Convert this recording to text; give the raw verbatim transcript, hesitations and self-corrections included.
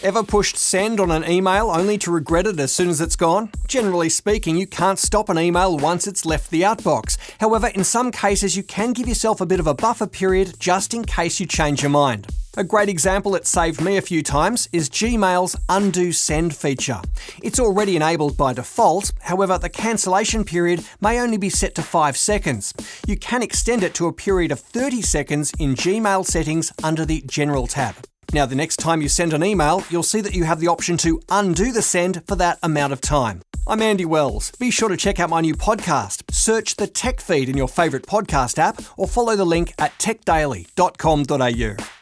Ever pushed send on an email only to regret it as soon as it's gone? Generally speaking, you can't stop an email once it's left the outbox. However, in some cases, you can give yourself a bit of a buffer period just in case you change your mind. A great example that saved me a few times is Gmail's undo send feature. It's already enabled by default, however the cancellation period may only be set to five seconds. You can extend it to a period of thirty seconds in Gmail settings under the General tab. Now the next time you send an email, you'll see that you have the option to undo the send for that amount of time. I'm Andy Wells. Be sure to check out my new podcast. Search the Tech Feed in your favourite podcast app or follow the link at tech daily dot com dot a u.